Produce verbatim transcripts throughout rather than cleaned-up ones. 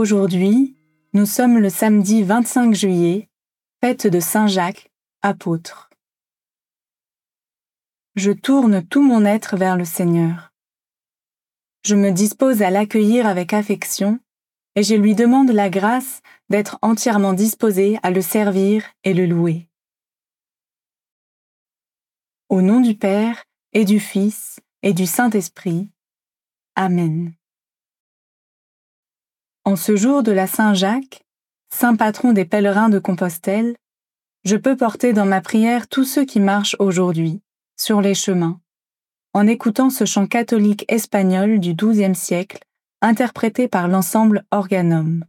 Aujourd'hui, nous sommes le samedi vingt-cinq juillet, fête de Saint Jacques, apôtre. Je tourne tout mon être vers le Seigneur. Je me dispose à l'accueillir avec affection et je lui demande la grâce d'être entièrement disposé à le servir et le louer. Au nom du Père et du Fils et du Saint-Esprit. Amen. En ce jour de la Saint-Jacques, saint patron des pèlerins de Compostelle, je peux porter dans ma prière tous ceux qui marchent aujourd'hui, sur les chemins, en écoutant ce chant catholique espagnol du douzième siècle, interprété par l'ensemble Organum.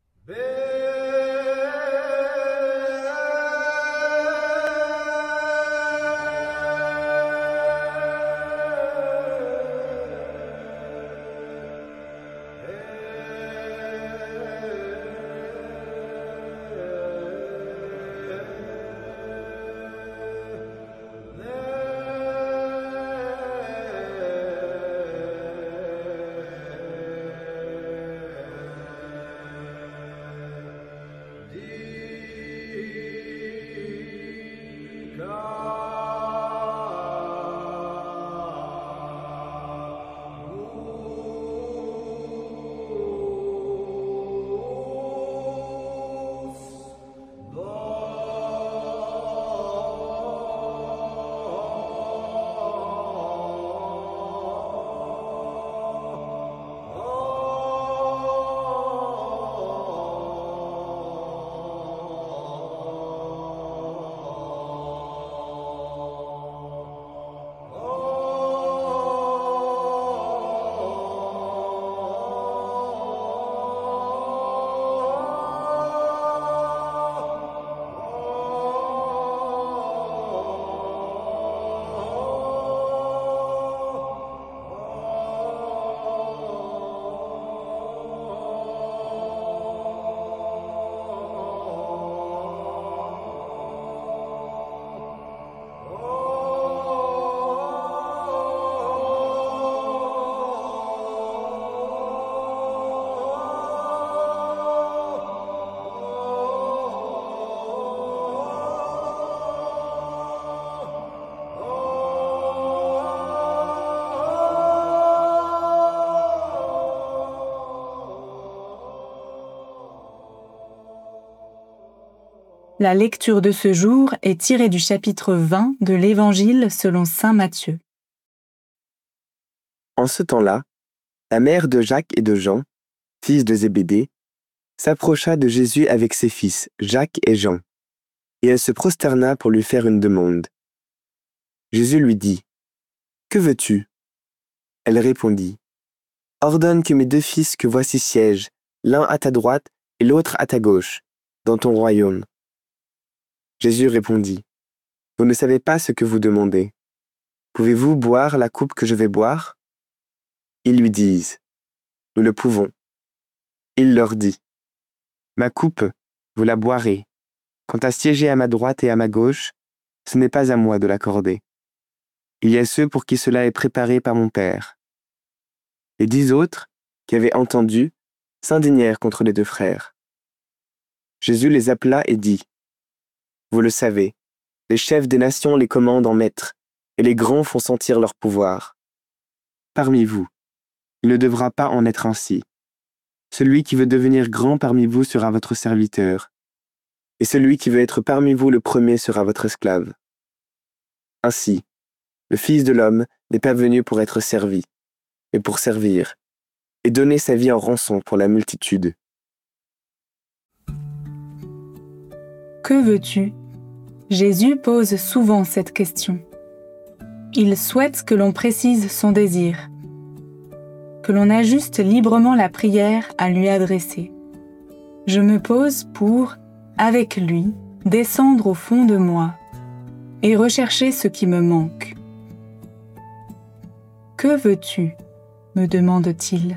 La lecture de ce jour est tirée du chapitre vingt de l'Évangile selon saint Matthieu. En ce temps-là, la mère de Jacques et de Jean, fils de Zébédée, s'approcha de Jésus avec ses fils, Jacques et Jean, et elle se prosterna pour lui faire une demande. Jésus lui dit, « Que veux-tu » Elle répondit, « Ordonne que mes deux fils que voici siègent, l'un à ta droite et l'autre à ta gauche, dans ton royaume. » Jésus répondit, « Vous ne savez pas ce que vous demandez. Pouvez-vous boire la coupe que je vais boire ?» Ils lui disent, « Nous le pouvons. » Il leur dit, « Ma coupe, vous la boirez. Quant à siéger à ma droite et à ma gauche, ce n'est pas à moi de l'accorder. Il y a ceux pour qui cela est préparé par mon Père. » Les dix autres, qui avaient entendu, s'indignèrent contre les deux frères. Jésus les appela et dit, « Vous le savez, les chefs des nations les commandent en maîtres, et les grands font sentir leur pouvoir. Parmi vous, il ne devra pas en être ainsi. Celui qui veut devenir grand parmi vous sera votre serviteur, et celui qui veut être parmi vous le premier sera votre esclave. Ainsi, le Fils de l'homme n'est pas venu pour être servi, mais pour servir, et donner sa vie en rançon pour la multitude. » Que veux-tu ? Jésus pose souvent cette question. Il souhaite que l'on précise son désir, que l'on ajuste librement la prière à lui adresser. Je me pose pour, avec lui, descendre au fond de moi et rechercher ce qui me manque. « Que veux-tu » me demande-t-il.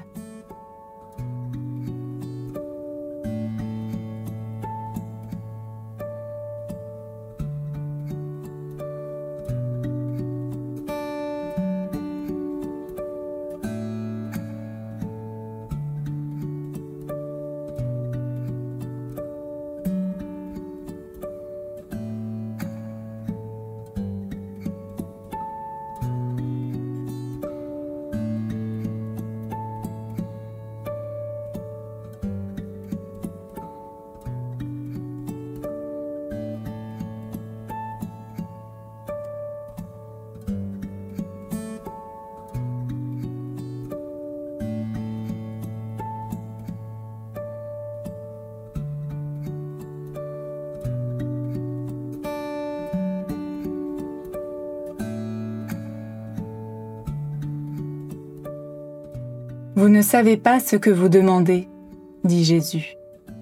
Vous ne savez pas ce que vous demandez, dit Jésus.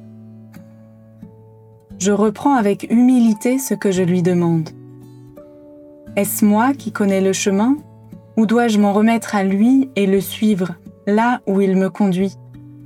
Je reprends avec humilité ce que je lui demande. Est-ce moi qui connais le chemin, ou dois-je m'en remettre à lui et le suivre là où il me conduit ?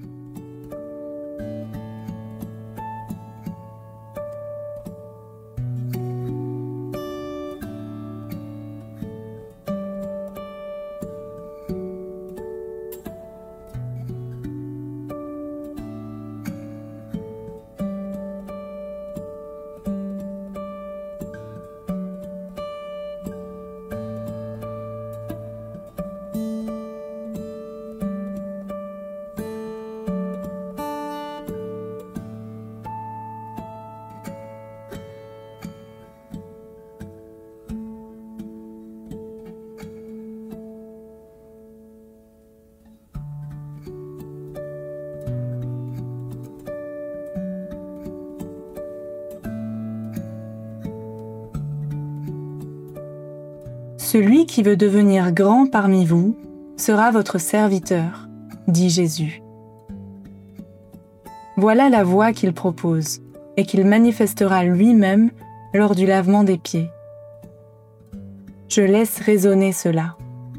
Celui qui veut devenir grand parmi vous sera votre serviteur, dit Jésus. Voilà la voie qu'il propose et qu'il manifestera lui-même lors du lavement des pieds. Je laisse résonner cela.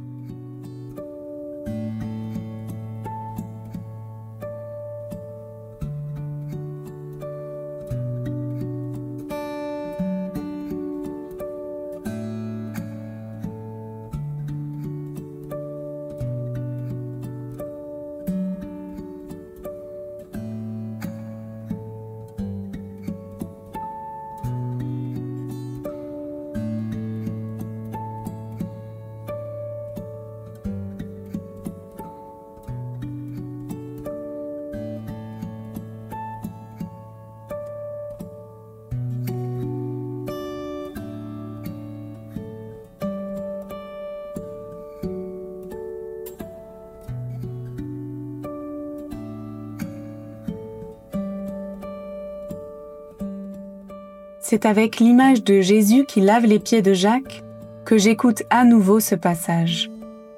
C'est avec l'image de Jésus qui lave les pieds de Jacques que j'écoute à nouveau ce passage.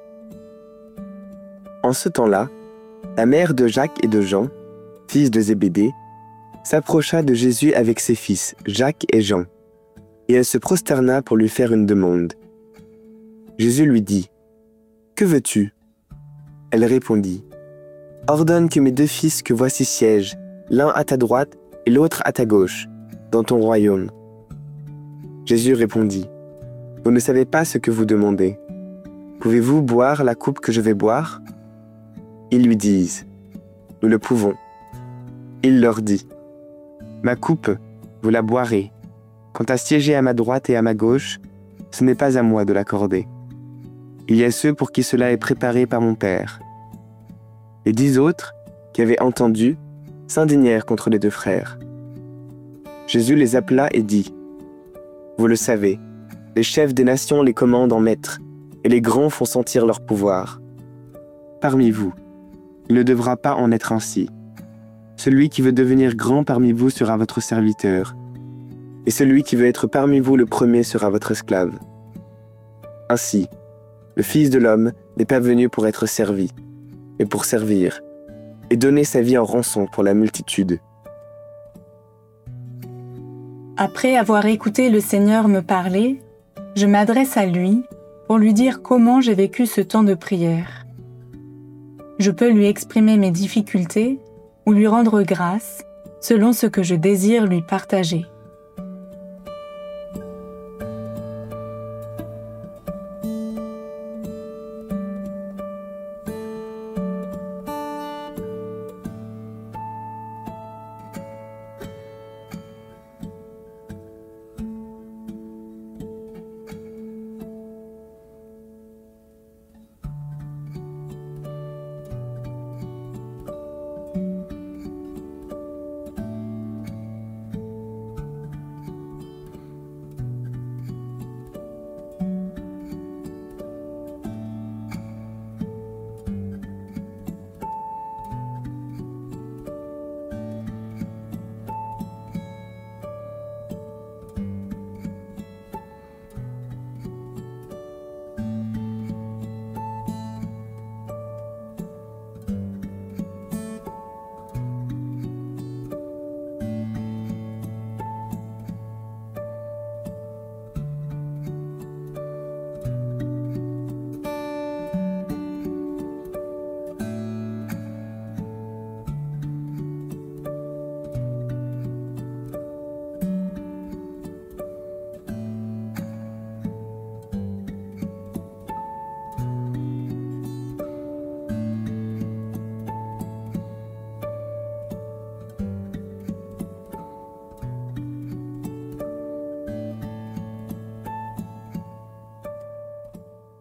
En ce temps-là, la mère de Jacques et de Jean, fils de Zébédée, s'approcha de Jésus avec ses fils, Jacques et Jean, et elle se prosterna pour lui faire une demande. Jésus lui dit, « Que veux-tu » Elle répondit, « Ordonne que mes deux fils que voici siègent, l'un à ta droite et l'autre à ta gauche, dans ton royaume. » Jésus répondit, « Vous ne savez pas ce que vous demandez. Pouvez-vous boire la coupe que je vais boire ?» Ils lui disent, « Nous le pouvons. » Il leur dit, « Ma coupe, vous la boirez. Quant à siéger à ma droite et à ma gauche, ce n'est pas à moi de l'accorder. Il y a ceux pour qui cela est préparé par mon Père. » Les dix autres, qui avaient entendu, s'indignèrent contre les deux frères. Jésus les appela et dit, « Vous le savez, les chefs des nations les commandent en maîtres, et les grands font sentir leur pouvoir. Parmi vous, il ne devra pas en être ainsi. Celui qui veut devenir grand parmi vous sera votre serviteur, et celui qui veut être parmi vous le premier sera votre esclave. Ainsi, le Fils de l'homme n'est pas venu pour être servi, mais pour servir, et donner sa vie en rançon pour la multitude. » Après avoir écouté le Seigneur me parler, je m'adresse à lui pour lui dire comment j'ai vécu ce temps de prière. Je peux lui exprimer mes difficultés ou lui rendre grâce selon ce que je désire lui partager.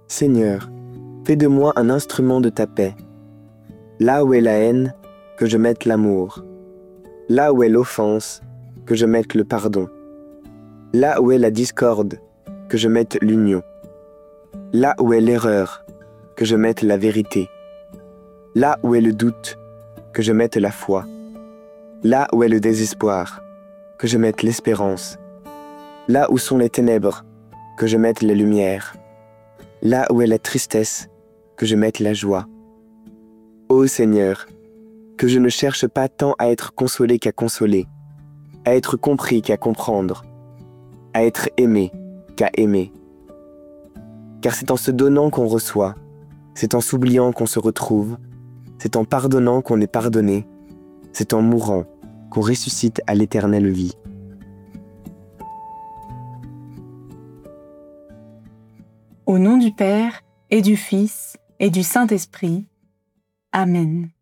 Seigneur, fais de moi un instrument de ta paix. Là où est la haine, que je mette l'amour. Là où est l'offense, que je mette le pardon. Là où est la discorde, que je mette l'union. Là où est l'erreur, que je mette la vérité. Là où est le doute, que je mette la foi. Là où est le désespoir, que je mette l'espérance. Là où sont les ténèbres, que je mette les lumières. Là où est la tristesse, que je mette la joie. Ô Seigneur, que je ne cherche pas tant à être consolé qu'à consoler, à être compris qu'à comprendre, à être aimé qu'à aimer. Car c'est en se donnant qu'on reçoit, c'est en s'oubliant qu'on se retrouve, c'est en pardonnant qu'on est pardonné, c'est en mourant qu'on ressuscite à l'éternelle vie. Au nom du Père, et du Fils, et du Saint-Esprit. Amen.